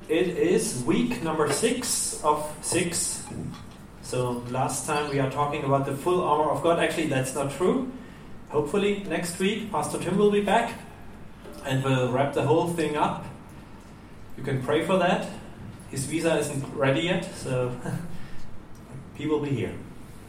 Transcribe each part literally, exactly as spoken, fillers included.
it is week number six of six. So last time we are talking about the full armor of God. Actually, that's not true. Hopefully next week Pastor Tim will be back and will wrap the whole thing up. You can pray for that. His visa isn't ready yet, so he will be here.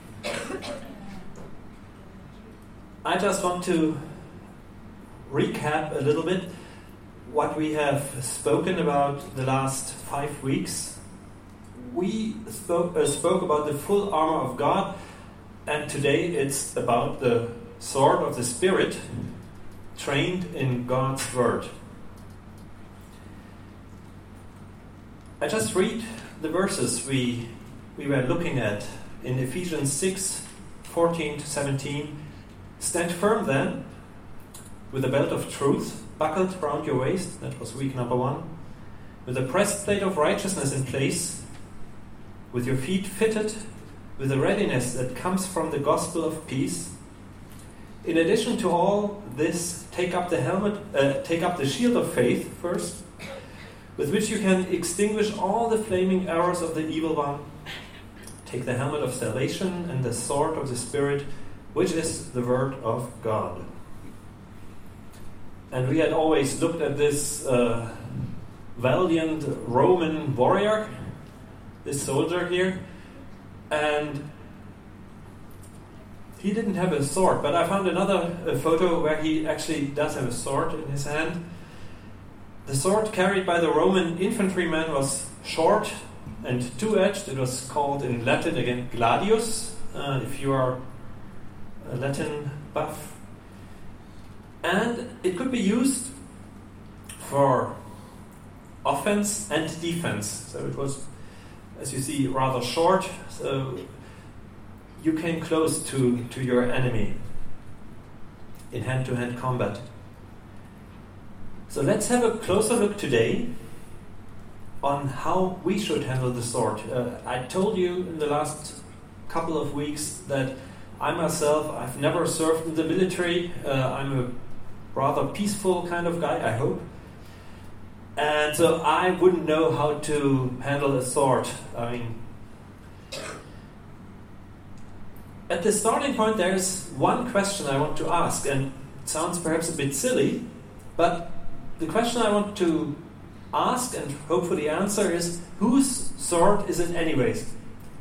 I just want to recap a little bit what we have spoken about the last five weeks. We spoke, uh, spoke about the full armor of God, and today it's about the sword of the Spirit trained in God's Word. I just read the verses we we were looking at in Ephesians six, fourteen to seventeen. Stand firm then, with the belt of truth buckled round your waist. That was week number one. With the breastplate of righteousness in place, with your feet fitted with the readiness that comes from the gospel of peace. In addition to all this, take up the helmet, uh, take up the shield of faith first, with which you can extinguish all the flaming arrows of the evil one. Take the helmet of salvation and the sword of the Spirit, which is the word of God. And we had always looked at this uh, valiant Roman warrior, this soldier here, and he didn't have a sword, but I found another uh, photo where he actually does have a sword in his hand. The sword carried by the Roman infantryman was short and two-edged. It was called in Latin again gladius, uh, if you are a Latin buff. And it could be used for offense and defense. So it was, as you see, rather short, so you came close to, to your enemy in hand-to-hand combat. So let's have a closer look today on how we should handle the sword. Uh, I told you in the last couple of weeks that I myself, I've never served in the military. Uh, I'm a rather peaceful kind of guy, I hope. And so I wouldn't know how to handle a sword. I mean, at the starting point, there's one question I want to ask, and it sounds perhaps a bit silly, but the question I want to ask and hopefully answer is, whose sword is it anyways?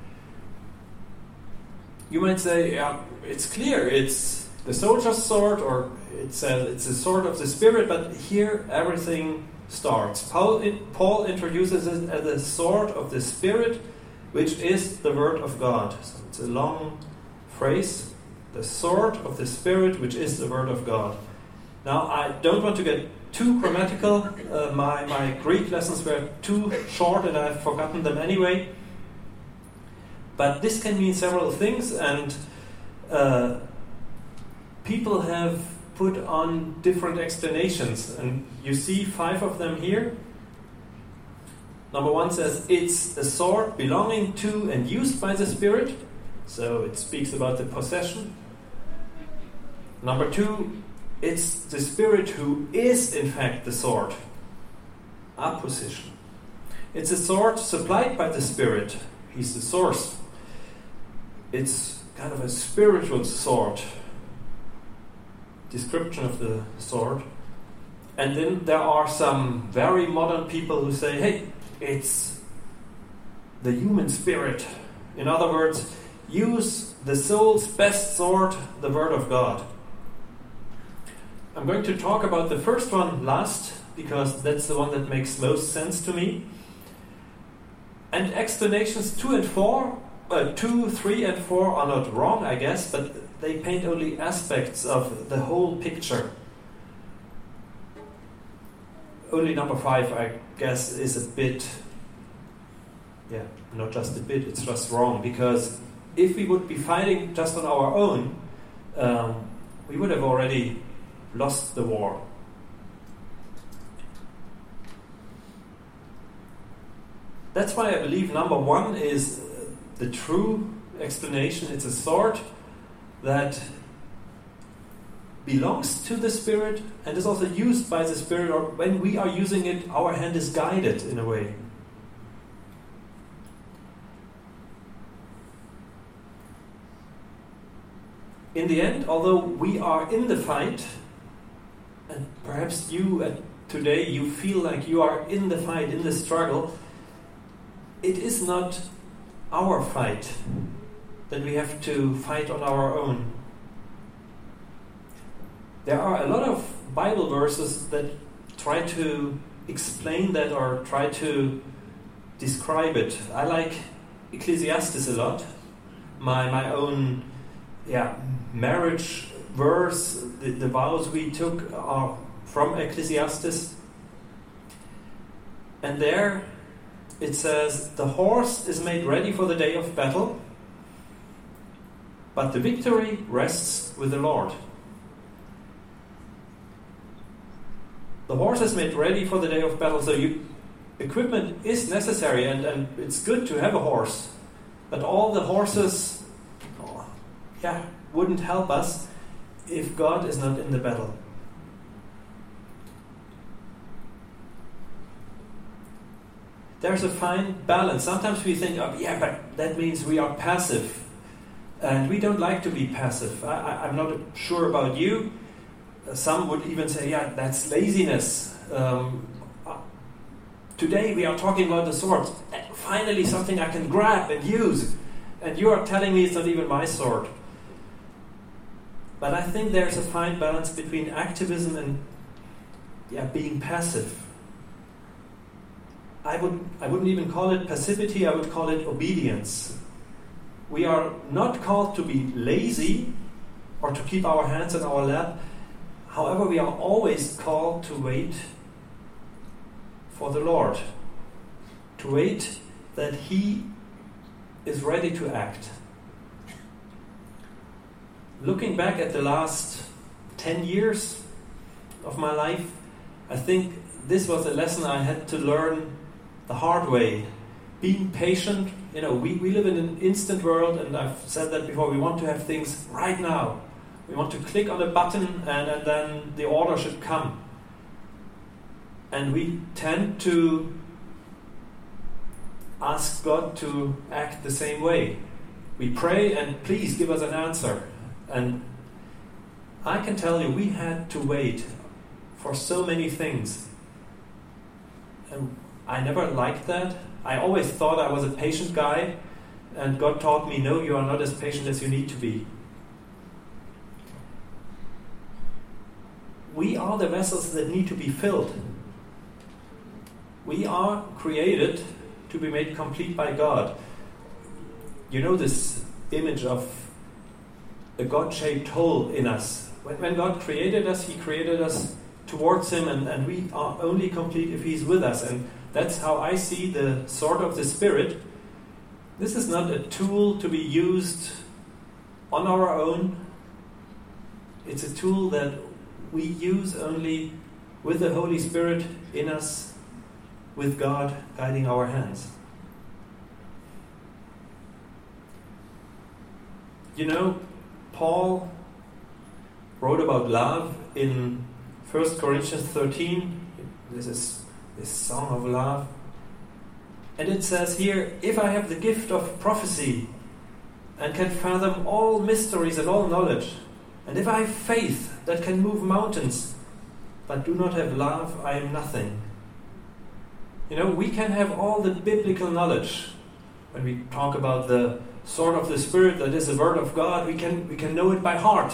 You might say, yeah, it's clear, it's the soldier's sword, or it's a, it's a sword of the Spirit, but here everything starts. Paul, Paul introduces it as the sword of the Spirit, which is the Word of God. So it's a long phrase, the sword of the Spirit, which is the Word of God. Now, I don't want to get too grammatical. Uh, my, my Greek lessons were too short and I've forgotten them anyway. But this can mean several things, and uh, people have put on different explanations, and you see five of them here. Number one says it's a sword belonging to and used by the Spirit, so it speaks about the possession. Number two, it's the Spirit who is in fact the sword, apposition. It's a sword supplied by the Spirit. He's the source. It's kind of a spiritual sword, description of the sword. And then there are some very modern people who say, hey, it's the human spirit. In other words, use the soul's best sword, the Word of God. I'm going to talk about the first one last, because that's the one that makes most sense to me. And explanations two and four, uh, two, three, and four are not wrong, I guess, but they paint only aspects of the whole picture. Only number five, I guess, is a bit, yeah, not just a bit, it's just wrong, because if we would be fighting just on our own, um, we would have already lost the war. That's why I believe number one is the true explanation. It's a sword that belongs to the Spirit and is also used by the Spirit, or when we are using it, our hand is guided in a way. in the end, although we are in the fight, and perhaps you uh, today you feel like you are in the fight, in the struggle, it is not our fight that we have to fight on our own. There are a lot of Bible verses that try to explain that or try to describe it. I like Ecclesiastes a lot. My my own yeah marriage verse, the, the vows we took are from Ecclesiastes. And there it says, the horse is made ready for the day of battle, but the victory rests with the Lord. The horse is made ready for the day of battle, so you, equipment is necessary, and, and it's good to have a horse. But all the horses oh, yeah, wouldn't help us if God is not in the battle. There's a fine balance. Sometimes we think, oh, yeah, but that means we are passive. And we don't like to be passive. I, I, I'm not sure about you. Some would even say, yeah, that's laziness. Um, today we are talking about the sword. Finally something I can grab and use. And you are telling me it's not even my sword. But I think there's a fine balance between activism and yeah, being passive. I would I wouldn't even call it passivity, I would call it obedience. We are not called to be lazy or to keep our hands in our lap. However, we are always called to wait for the Lord. To wait that He is ready to act. Looking back at the last ten years of my life, I think this was a lesson I had to learn the hard way. Being patient, you know, we, we live in an instant world, and I've said that before, we want to have things right now. We want to click on a button and, and then the order should come. And we tend to ask God to act the same way. We pray and please give us an answer. And I can tell you, we had to wait for so many things. And I never liked that. I always thought I was a patient guy, and God taught me, no, you are not as patient as you need to be. We are the vessels that need to be filled. We are created to be made complete by God. You know this image of a God-shaped hole in us. When, when God created us, He created us towards Him, and, and we are only complete if He's with us. And that's how I see the sword of the Spirit. This is not a tool to be used on our own. It's a tool that we use only with the Holy Spirit in us, with God guiding our hands. You know, Paul wrote about love in First Corinthians thirteen. This is this song of love. And it says here, if I have the gift of prophecy and can fathom all mysteries and all knowledge, and if I have faith that can move mountains, but do not have love, I am nothing. You know, we can have all the biblical knowledge. When we talk about the sword of the Spirit, that is the word of God, we can we can know it by heart.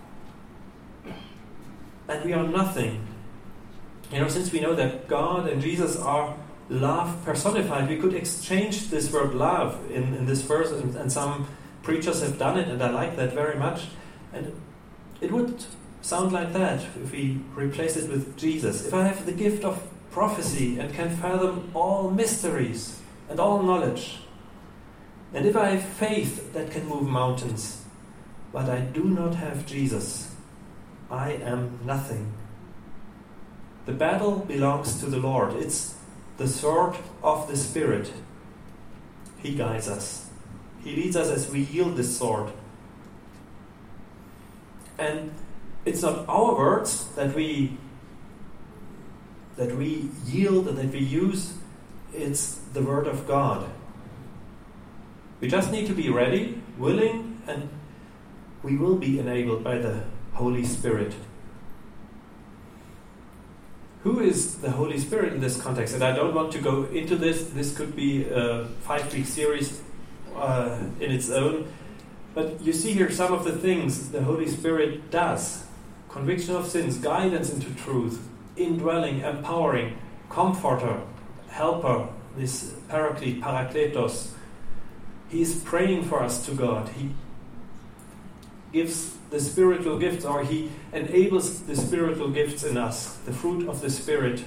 And we are nothing. You know, since we know that God and Jesus are love personified, we could exchange this word love in, in this verse, and, and some preachers have done it, and I like that very much. And it would sound like that if we replace it with Jesus. If I have the gift of prophecy and can fathom all mysteries and all knowledge, and if I have faith that can move mountains, but I do not have Jesus, I am nothing. The battle belongs to the Lord. It's the sword of the Spirit. He guides us. He leads us as we yield this sword. And it's not our words that we that we yield and that we use. It's the word of God. We just need to be ready, willing, and we will be enabled by the Holy Spirit. Who is the Holy Spirit in this context? And I don't want to go into this. This could be a five-week series uh, in its own. But you see here some of the things the Holy Spirit does. Conviction of sins, guidance into truth, indwelling, empowering, comforter, helper, this paraclete, parakletos. He is praying for us to God. He gives the spiritual gifts, or he enables the spiritual gifts in us, the fruit of the Spirit.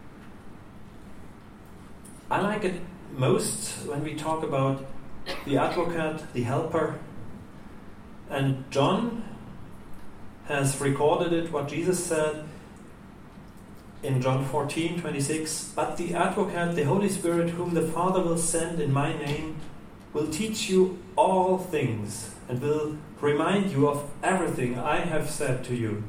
I like it most when we talk about the advocate, the helper. And John has recorded it, what Jesus said in John fourteen twenty-six. But the advocate, the Holy Spirit, whom the Father will send in my name, will teach you all things and will remind you of everything I have said to you.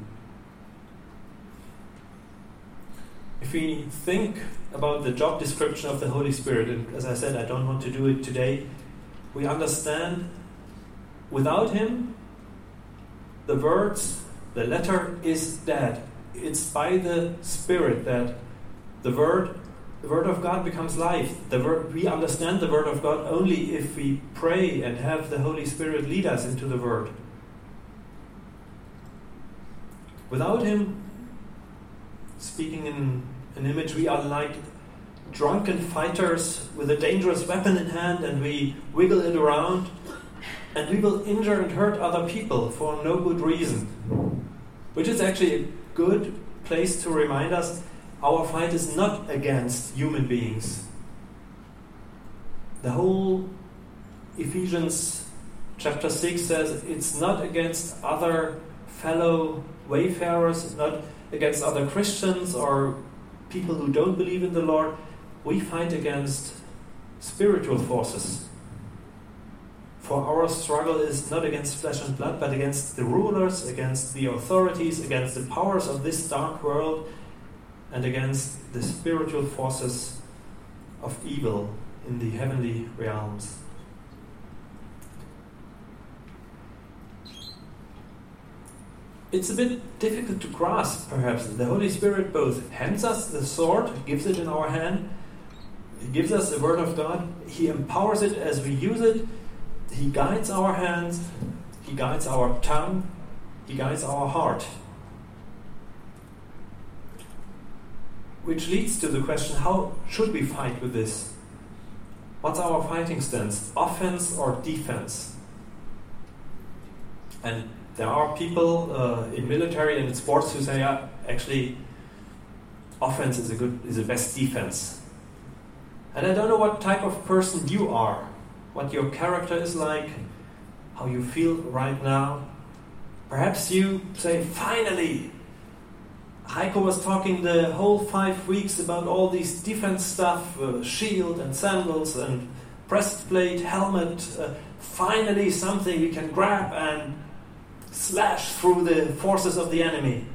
If we think about the job description of the Holy Spirit, and as I said, I don't want to do it today, we understand without him, the words, the letter is dead. It's by the Spirit that the word, the word of God becomes life. The word, we understand the word of God only if we pray and have the Holy Spirit lead us into the word. Without him, speaking in an image, we are like drunken fighters with a dangerous weapon in hand, and we wiggle it around, and we will injure and hurt other people for no good reason. Which is actually a good place to remind us our fight is not against human beings. The whole Ephesians chapter six says it's not against other fellow wayfarers, not against other Christians or people who don't believe in the Lord. We fight against spiritual forces. For our struggle is not against flesh and blood, but against the rulers, against the authorities, against the powers of this dark world, and against the spiritual forces of evil in the heavenly realms. It's a bit difficult to grasp, perhaps. The Holy Spirit both hands us the sword, gives it in our hand, He gives us the Word of God, He empowers it as we use it, He guides our hands, He guides our tongue, He guides our heart. Which leads to the question, how should we fight with this? What's our fighting stance? Offense or defense? And there are people uh, in military and in sports who say, uh, actually, offense is a good, is the best defense. And I don't know what type of person you are, what your character is like, how you feel right now. Perhaps you say, finally! Heiko was talking the whole five weeks about all these defense stuff, uh, shield and sandals and breastplate, helmet. Uh, finally something we can grab and slash through the forces of the enemy.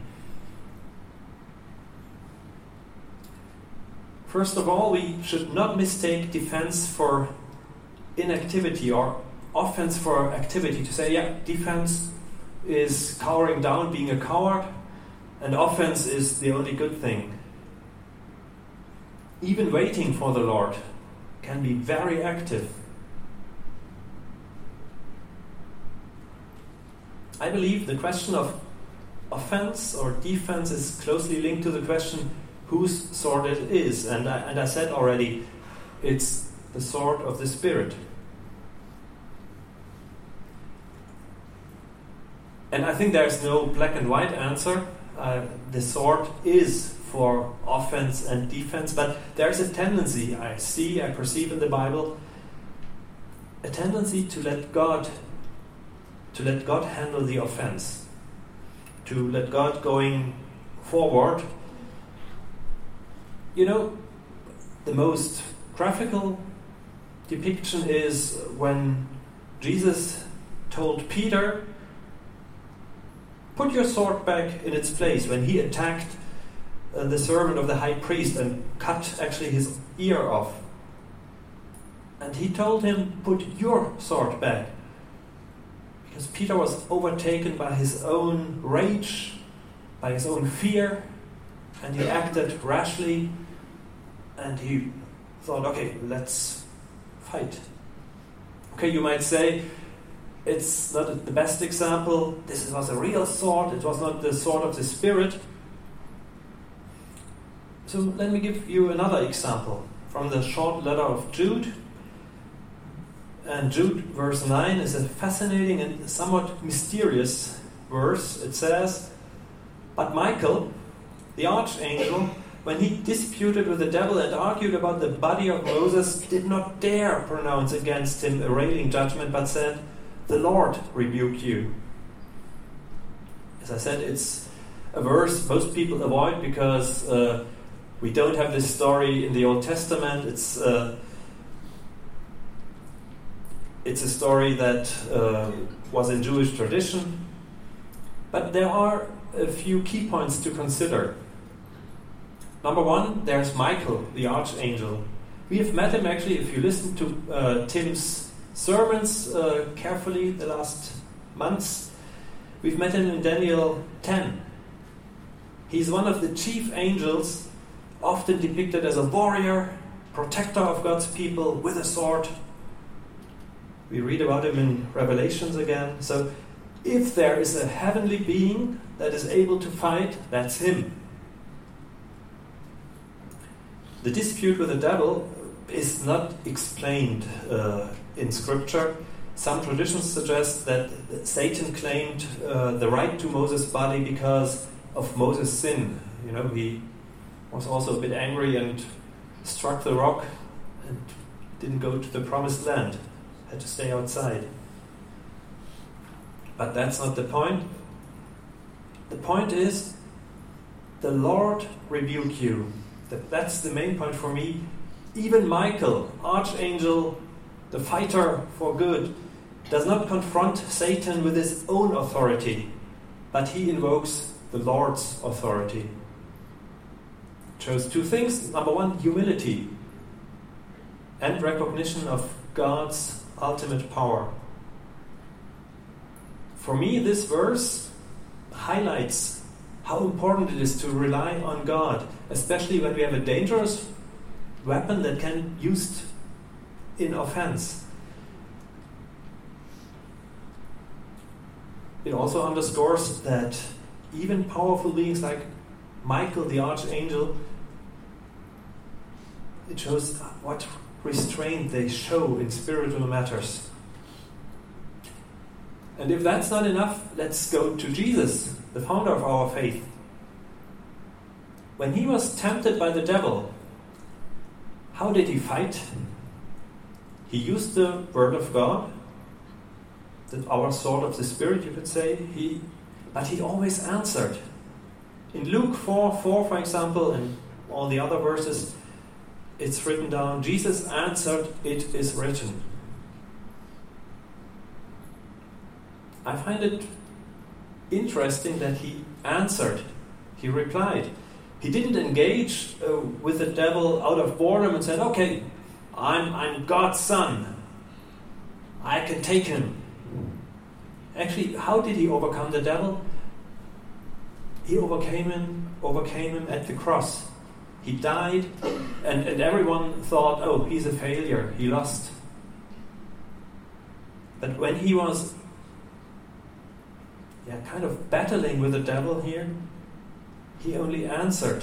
First of all, we should not mistake defense for inactivity or offense for activity. To say, yeah, defense is cowering down, being a coward, and offense is the only good thing. Even waiting for the Lord can be very active. I believe the question of offense or defense is closely linked to the question whose sword it is. And I, and I said already, it's the sword of the Spirit. And I think there's no black and white answer. Uh, the sword is for offense and defense, but there's a tendency I see, I perceive in the Bible, a tendency to let God, to let God handle the offense, to let God going forward. You know, the most graphical depiction is when Jesus told Peter, put your sword back in its place, when he attacked uh, the servant of the high priest and cut actually his ear off. And he told him, put your sword back. Because Peter was overtaken by his own rage, by his own fear, and he acted rashly, and he thought, okay, let's fight. Okay, you might say, it's not the best example, this was a real sword, it was not the sword of the Spirit. So let me give you another example from the short letter of Jude. And Jude verse nine is a fascinating and somewhat mysterious verse. It says, "But Michael, the archangel, when he disputed with the devil and argued about the body of Moses, did not dare pronounce against him a railing judgment, but said, 'The Lord rebuke you.'" As I said, it's a verse most people avoid because uh, we don't have this story in the Old Testament. It's uh, it's a story that uh, was in Jewish tradition. But there are a few key points to consider. Number one, there's Michael, the archangel. We have met him actually, if you listen to uh, Tim's sermons uh, carefully the last months. We've met him in Daniel ten. He's one of the chief angels, often depicted as a warrior, protector of God's people with a sword. We read about him in Revelations again. So if there is a heavenly being that is able to fight, that's him. The dispute with the devil is not explained uh, in Scripture. Some traditions suggest that Satan claimed uh, the right to Moses' body because of Moses' sin. You know, he was also a bit angry and struck the rock and didn't go to the promised land. Had to stay outside. But that's not the point. The point is, the Lord rebuke you. That, that's the main point for me. Even Michael, archangel, the fighter for good, does not confront Satan with his own authority, but he invokes the Lord's authority. It shows two things. Number one, humility and recognition of God's ultimate power. For me, this verse highlights how important it is to rely on God, especially when we have a dangerous weapon that can be used in offense. It also underscores that even powerful beings like Michael, the archangel, it shows what restraint they show in spiritual matters. And if that's not enough, let's go to Jesus, the founder of our faith. When he was tempted by the devil, how did he fight? He used the word of God, the, our sword of the Spirit, you could say. He, but he always answered. In Luke four four, for example, and all the other verses, it's written down, Jesus answered, "It is written." I find it interesting that he answered. He replied. He didn't engage uh, with the devil out of boredom and said, "Okay, I'm, I'm God's son. I can take him." Actually, how did he overcome the devil? He overcame him, overcame him at the cross. He died, and, and everyone thought, "Oh, he's a failure. He lost." But when he was yeah, kind of battling with the devil here, he only answered.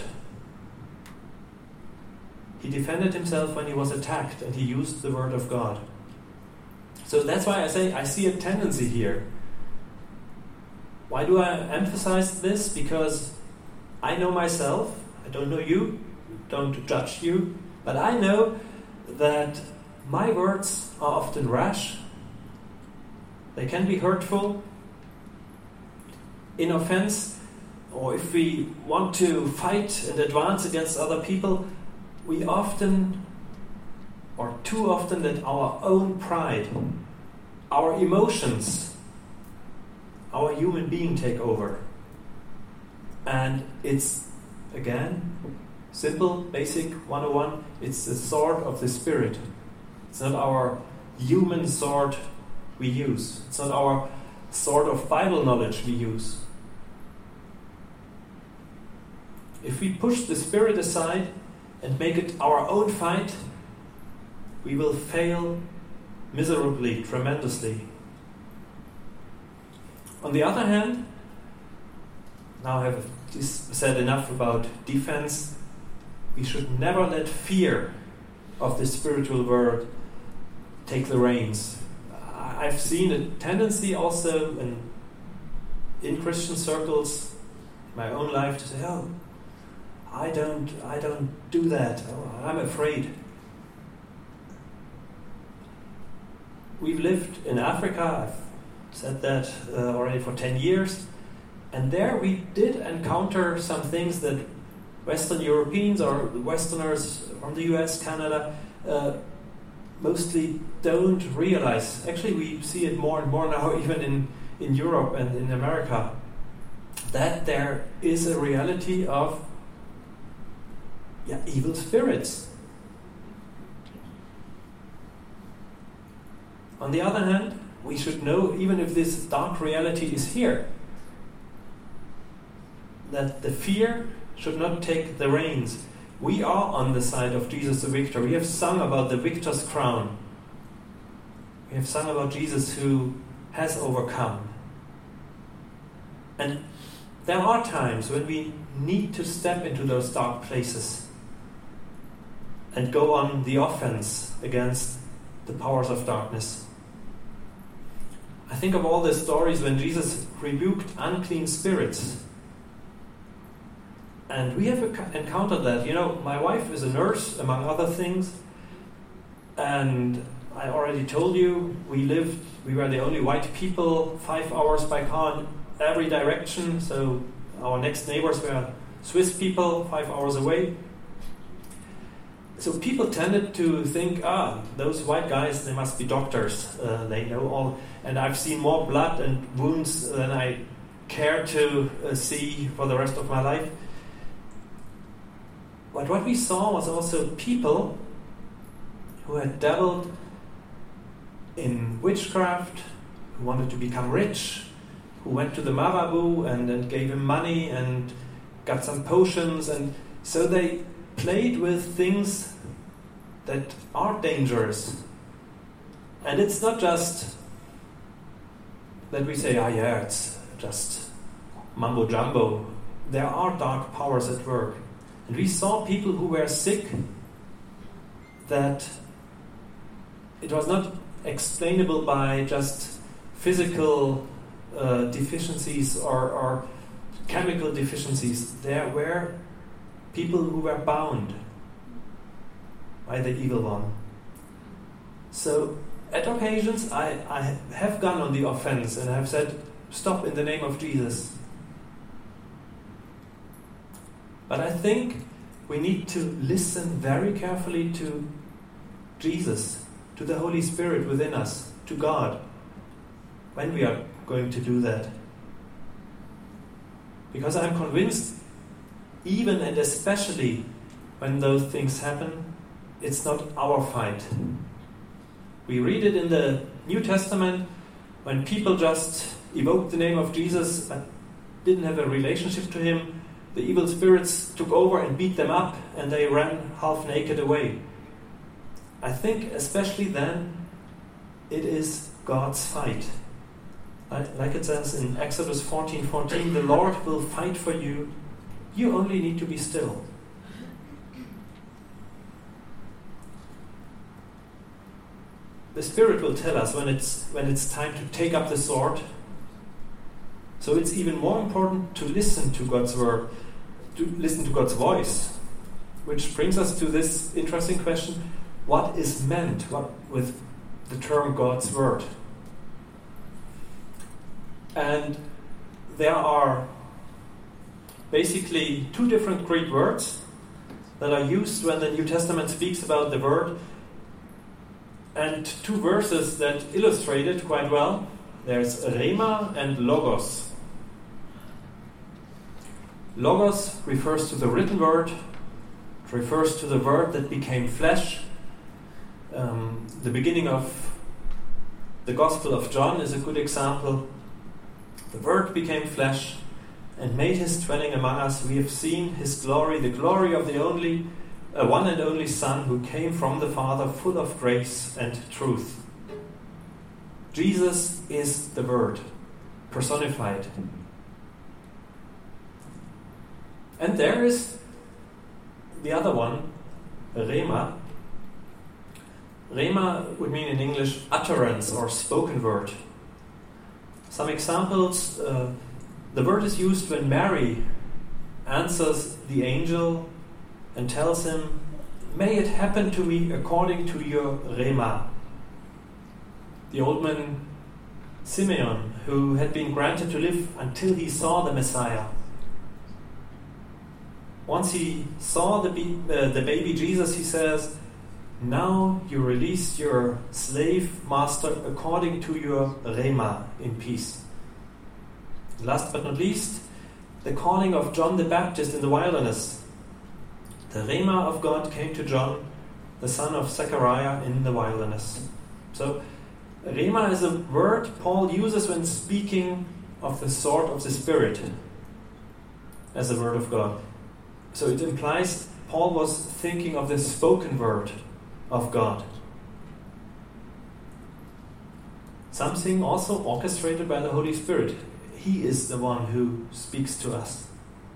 He defended himself when he was attacked, and he used the word of God. So that's why I say I see a tendency here. Why do I emphasize this? Because I know myself. I don't know you. Don't judge you. But I know that my words are often rash. They can be hurtful. In offense, or if we want to fight and advance against other people, we often, or too often, let our own pride, our emotions, our human being take over. And it's, again, simple, basic one oh one, it's the sword of the Spirit. It's not our human sword we use. It's not our sort of Bible knowledge we use. If we push the Spirit aside and make it our own fight, we will fail miserably, tremendously. On the other hand, now I have said enough about defense. We should never let fear of the spiritual world take the reins. I've seen a tendency also in, in Christian circles, in my own life, to say, "Oh, I don't, I don't do that. Oh, I'm afraid." We've lived in Africa. I've said that uh, already for ten years, and there we did encounter some things that Western Europeans or Westerners from the U S, Canada, uh, mostly don't realize. Actually, we see it more and more now, even in, in Europe and in America, that there is a reality of yeah, evil spirits. On the other hand, we should know, even if this dark reality is here, that the fear should not take the reins. We are on the side of Jesus the victor. We have sung about the victor's crown. We have sung about Jesus who has overcome. And there are times when we need to step into those dark places and go on the offense against the powers of darkness. I think of all the stories when Jesus rebuked unclean spirits. And we have encountered that. You know, my wife is a nurse, among other things. And I already told you, we lived, we were the only white people, five hours by car in every direction. So our next neighbors were Swiss people, five hours away. So people tended to think, ah, those white guys, they must be doctors. Uh, they know all. And I've seen more blood and wounds than I care to uh, see for the rest of my life. But what we saw was also people who had dabbled in witchcraft, who wanted to become rich, who went to the Marabu and, and gave him money and got some potions. And so they played with things that are dangerous. And it's not just that we say, ah, yeah, it's just mumbo jumbo. There are dark powers at work. And we saw people who were sick that it was not explainable by just physical uh, deficiencies or, or chemical deficiencies. There were people who were bound by the evil one. So at occasions I, I have gone on the offense and have said, stop in the name of Jesus. But I think we need to listen very carefully to Jesus, to the Holy Spirit within us, to God, when we are going to do that. Because I'm convinced, even and especially when those things happen, it's not our fight. We read it in the New Testament when people just evoked the name of Jesus but didn't have a relationship to him. The evil spirits took over and beat them up, and they ran half naked away. I think especially then it is God's fight. Like it says in Exodus fourteen fourteen, the Lord will fight for you. You only need to be still. The Spirit will tell us when it's when it's time to take up the sword. So it's even more important to listen to God's word, to listen to God's voice, which brings us to this interesting question: what is meant what, with the term God's word? And there are basically two different Greek words that are used when the New Testament speaks about the word, and two verses that illustrate it quite well. There's rhema and logos. Logos refers to the written word. It refers to the word that became flesh. Um, the beginning of the Gospel of John is a good example. The Word became flesh and made his dwelling among us. We have seen his glory, the glory of the only, uh, one and only Son who came from the Father, full of grace and truth. Jesus is the Word, personified. And there is the other one, Rhema. Rhema would mean in English utterance or spoken word. Some examples, uh, the word is used when Mary answers the angel and tells him, "May it happen to me according to your Rhema." The old man Simeon, who had been granted to live until he saw the Messiah. Once he saw the, be- uh, the baby Jesus, he says, "Now you release your slave master according to your Rhema in peace." Last but not least, the calling of John the Baptist in the wilderness. The Rhema of God came to John, the son of Zechariah, in the wilderness. So, Rhema is a word Paul uses when speaking of the sword of the Spirit as the word of God. So it implies Paul was thinking of the spoken word of God. Something also orchestrated by the Holy Spirit. He is the one who speaks to us.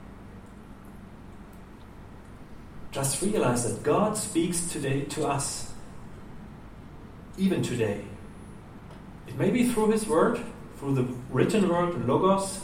Just realize that God speaks today to us. Even today. It may be through his word, through the written word, Logos.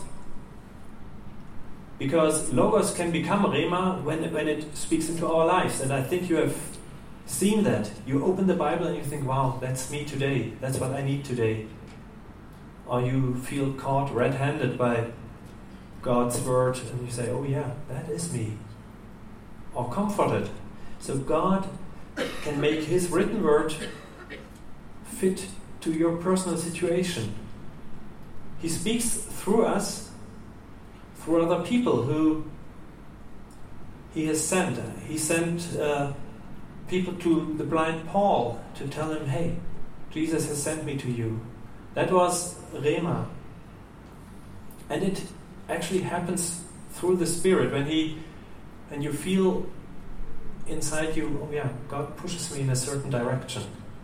Because Logos can become Rhema when, when it speaks into our lives. And I think you have seen that. You open the Bible and you think, wow, that's me today. That's what I need today. Or you feel caught red-handed by God's word and you say, oh yeah, that is me. Or comforted. So God can make his written word fit to your personal situation. He speaks through us, through other people who he has sent. He sent uh, people to the blind Paul to tell him, hey, Jesus has sent me to you. That was Rhema. And it actually happens through the Spirit when he, when you feel inside you, oh yeah, God pushes me in a certain direction.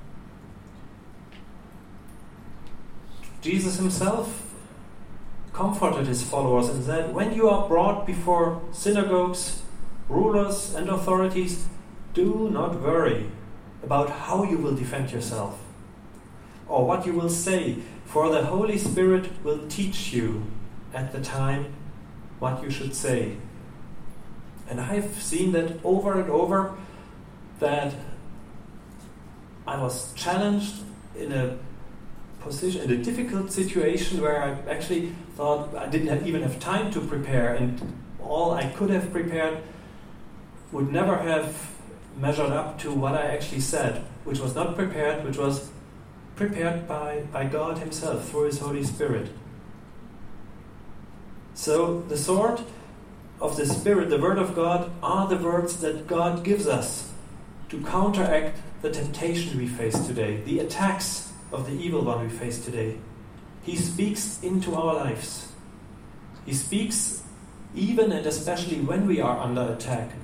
Jesus himself comforted his followers and said, when you are brought before synagogues, rulers and authorities, do not worry about how you will defend yourself or what you will say, for the Holy Spirit will teach you at the time what you should say. And I've seen that over and over, that I was challenged in a position, in a difficult situation where I actually thought I didn't have, even have time to prepare, and all I could have prepared would never have measured up to what I actually said, which was not prepared, which was prepared by, by God himself through his Holy Spirit. So the sword of the Spirit, the Word of God, are the words that God gives us to counteract the temptation we face today, the attacks of the evil one we face today. He speaks into our lives. He speaks even and especially when we are under attack.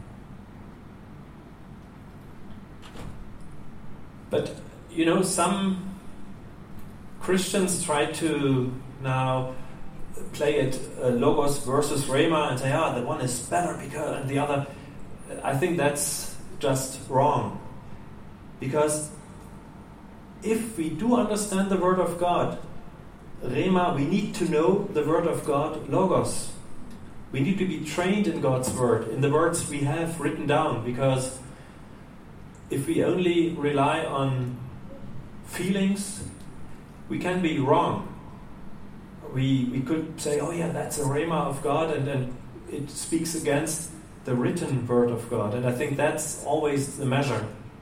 But, you know, some Christians try to now play it uh, Logos versus Rhema and say, ah, the one is better because and the other. I think that's just wrong. Because if we do understand the Word of God, Rhema, we need to know the Word of God, Logos. We need to be trained in God's Word, in the words we have written down, because if we only rely on feelings, we can be wrong. We we could say, oh yeah, that's a Rhema of God, and then it speaks against the written Word of God. And I think that's always the measure.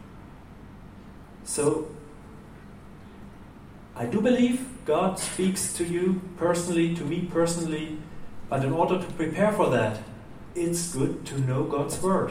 So, I do believe God speaks to you personally, to me personally, but in order to prepare for that, it's good to know God's Word.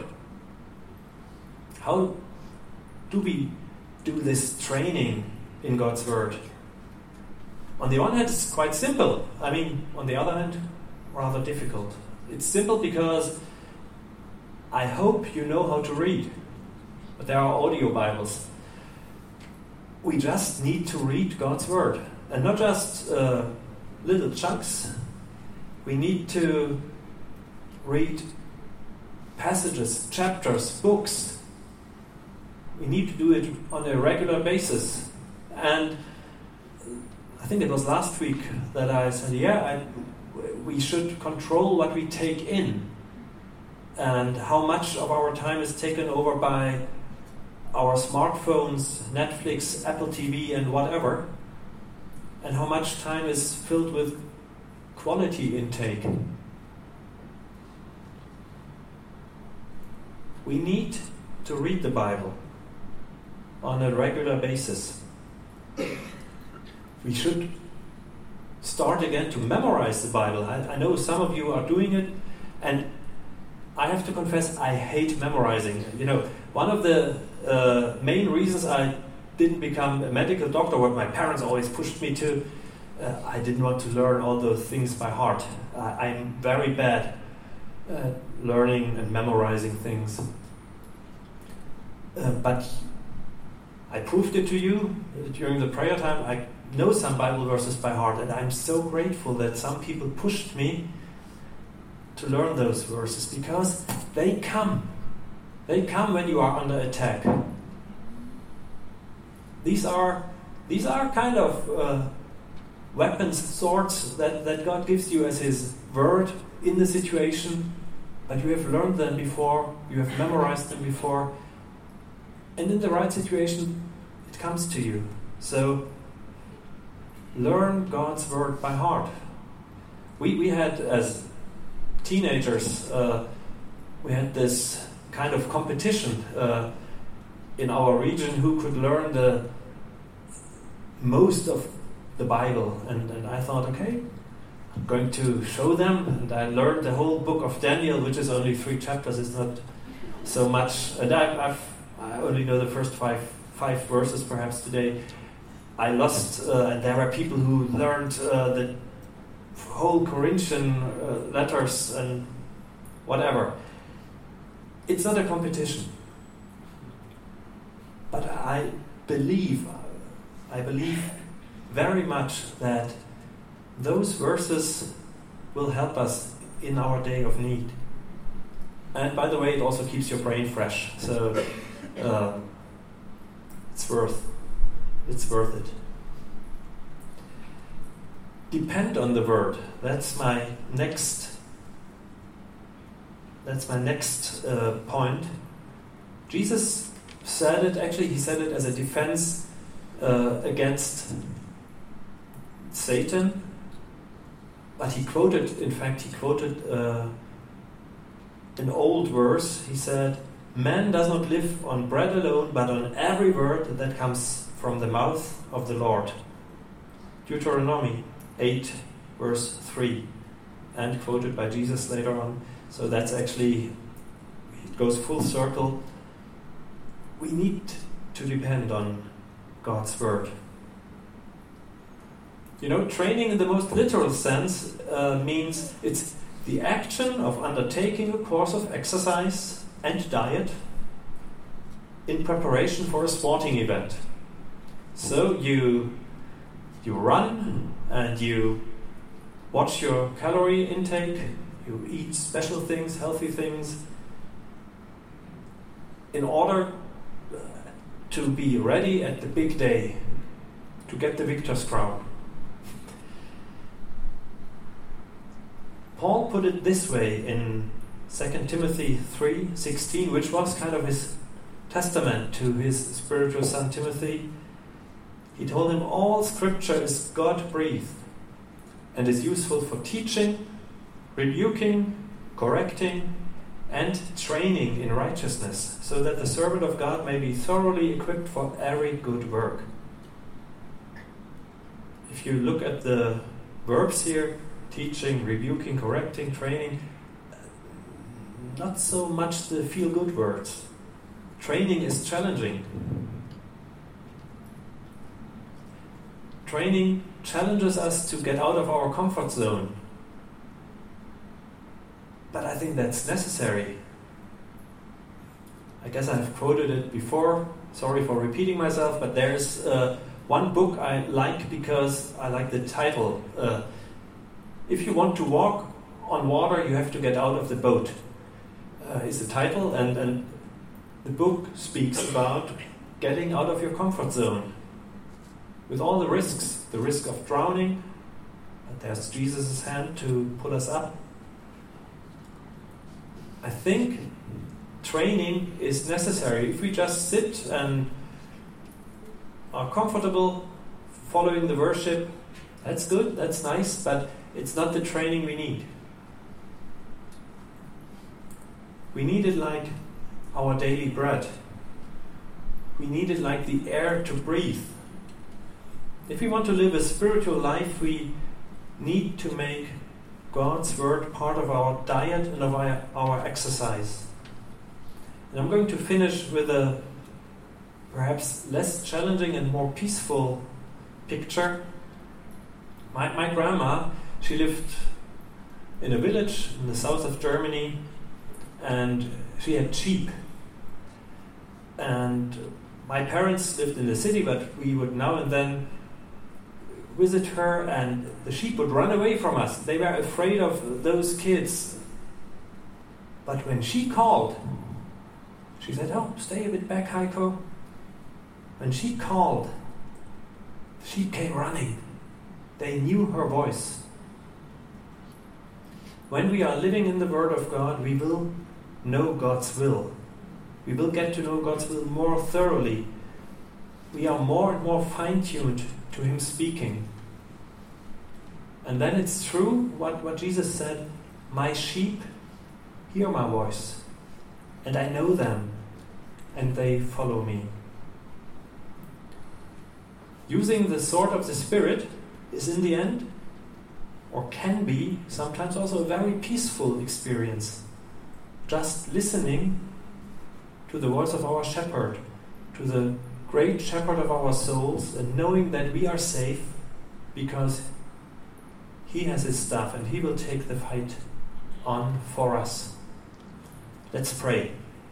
How do we do this training in God's Word? On the one hand, it's quite simple. I mean, on the other hand, rather difficult. It's simple because I hope you know how to read. But there are audio Bibles. We just need to read God's Word. And not just uh, little chunks. We need to read passages, chapters, books. We need to do it on a regular basis. And I think it was last week that I said, yeah, I, we should control what we take in and how much of our time is taken over by our smartphones, Netflix, Apple T V, and whatever, and how much time is filled with quality intake. We need to read the Bible on a regular basis. We should start again to memorize the Bible. I, I know some of you are doing it, and I have to confess I hate memorizing. You know, one of the uh, main reasons I didn't become a medical doctor, what my parents always pushed me to, uh, I didn't want to learn all those things by heart. Uh, I'm very bad at learning and memorizing things. Uh, but I proved it to you during the prayer time. I know some Bible verses by heart, and I'm so grateful that some people pushed me to learn those verses, because they come. They come when you are under attack. These are these are kind of uh, weapons, swords that, that God gives you as His word in the situation, but you have learned them before, you have memorized them before, and in the right situation, it comes to you. So, learn God's word by heart. We we had, as teenagers, uh, we had this kind of competition uh, in our region who could learn the most of the Bible, and, and I thought, okay, I'm going to show them, and I learned the whole book of Daniel, which is only three chapters. It's not so much, and I, I've, I only know the first five five verses perhaps today. I lost, uh, and there were people who learned uh, the whole Corinthian uh, letters and whatever. It's not a competition. But I believe, I believe very much that those verses will help us in our day of need. And by the way, it also keeps your brain fresh. So uh, it's worth, it's worth it. Depend on the word. That's my next. That's my next uh, point. Jesus said it. Actually, he said it as a defense uh, against Satan. But he quoted. In fact, he quoted uh, an old verse. He said, "Man does not live on bread alone, but on every word that comes from the mouth of the Lord." Deuteronomy eight, verse three, and quoted by Jesus later on. So that's actually, it goes full circle. We need to depend on God's word. You know, training in the most literal sense uh, means it's the action of undertaking a course of exercise and diet in preparation for a sporting event. So you you run and you watch your calorie intake, you eat special things, healthy things, in order to be ready at the big day, to get the victor's crown. Paul put it this way in Second Timothy three sixteen, which was kind of his testament to his spiritual son Timothy. He told him, all scripture is God-breathed and is useful for teaching, rebuking, correcting, and training in righteousness, so that the servant of God may be thoroughly equipped for every good work. If you look at the verbs here, teaching, rebuking, correcting, training, not so much the feel-good words. Training is challenging. training challenges us to get out of our comfort zone. But I think that's necessary. I guess I've quoted it before. Sorry for repeating myself, but there's uh, one book I like because I like the title. Uh, if you want to walk on water, you have to get out of the boat. Uh, is the title, and, and the book speaks about getting out of your comfort zone with all the risks, the risk of drowning, but there's Jesus' hand to pull us up. I think training is necessary. If we just sit and are comfortable following the worship, that's good, that's nice, but it's not the training we need. We need it like our daily bread. We need it like the air to breathe. If we want to live a spiritual life, we need to make God's word part of our diet and of our, our exercise. And I'm going to finish with a perhaps less challenging and more peaceful picture. My, my grandma, she lived in a village in the south of Germany, and she had sheep. And my parents lived in the city, but we would now and then visit her, and the sheep would run away from us. They were afraid of those kids. But when she called, she said, "Oh, stay a bit back, Heiko." When she called, the sheep came running. They knew her voice. When we are living in the Word of God, we will know God's will. We will get to know God's will more thoroughly. We are more and more fine-tuned to Him speaking. And then it's true what, what Jesus said, "My sheep hear my voice, and I know them, and they follow me." Using the sword of the Spirit is in the end, or can be, sometimes also a very peaceful experience. Just listening to the voice of our shepherd, to the great shepherd of our souls, and knowing that we are safe because He has His staff and He will take the fight on for us. Let's pray.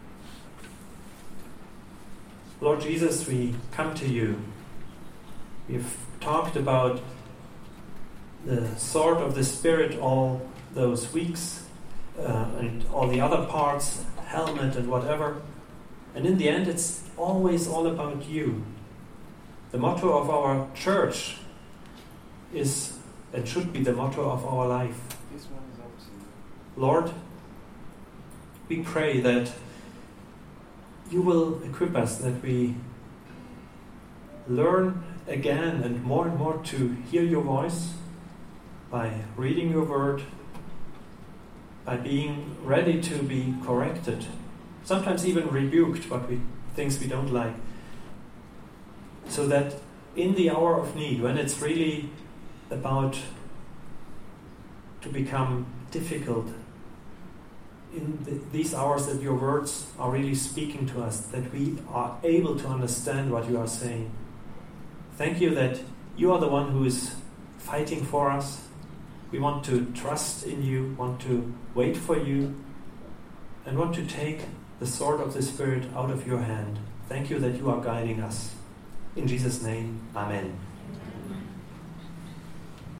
Lord Jesus, we come to You. We've talked about the sword of the Spirit all those weeks, uh, and all the other parts, helmet and whatever. And in the end, it's always all about You. The motto of our church is and should be the motto of our life. This one is up to You. Lord, we pray that You will equip us, that we learn again and more and more to hear Your voice by reading Your word, by being ready to be corrected, sometimes even rebuked, what we things we don't like, so that in the hour of need, when it's really about to become difficult, in the, these hours that Your words are really speaking to us, that we are able to understand what You are saying. Thank You that You are the one who is fighting for us. We want to trust in You, want to wait for You, and want to take the sword of the Spirit out of Your hand. Thank You that You are guiding us. In Jesus' name, Amen.